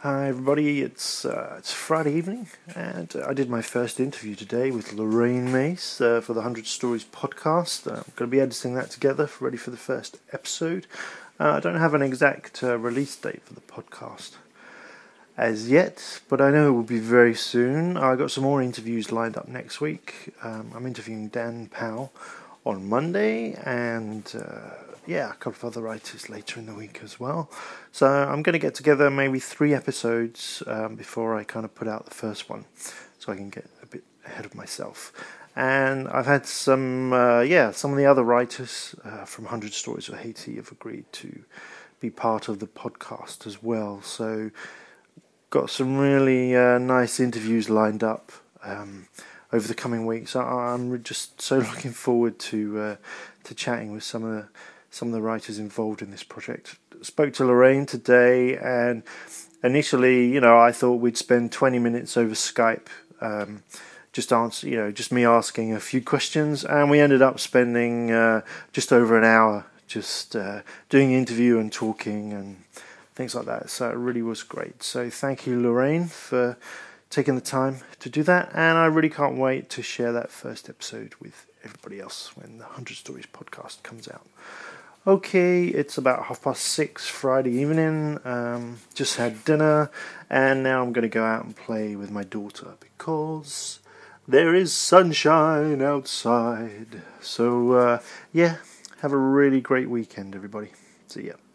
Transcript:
Hi everybody, it's Friday evening, and I did my first interview today with Lorraine Mace for the 100 Stories podcast. I'm going to be editing that together, ready for the first episode. I don't have an exact release date for the podcast as yet, but I know it will be very soon. I got some more interviews lined up next week. I'm interviewing Dan Powell on Monday, and a couple of other writers later in the week as well. So I'm going to get together maybe 3 episodes before I kind of put out the first one, so I can get a bit ahead of myself. And I've had some of the other writers from 100 Stories of Haiti have agreed to be part of the podcast as well. So got some really nice interviews lined up over the coming weeks. I'm just so looking forward to chatting with some of the writers involved in this project. Spoke to Lorraine today, and initially, I thought we'd spend 20 minutes over Skype, just me asking a few questions, and we ended up spending just over an hour just doing the interview and talking and things like that. So it really was great. So thank you, Lorraine, for taking the time to do that, and I really can't wait to share that first episode with everybody else when the 100 Stories podcast comes out. Okay, it's about 6:30 Friday evening. Just had dinner, and now I'm going to go out and play with my daughter because there is sunshine outside. So, have a really great weekend, everybody. See ya.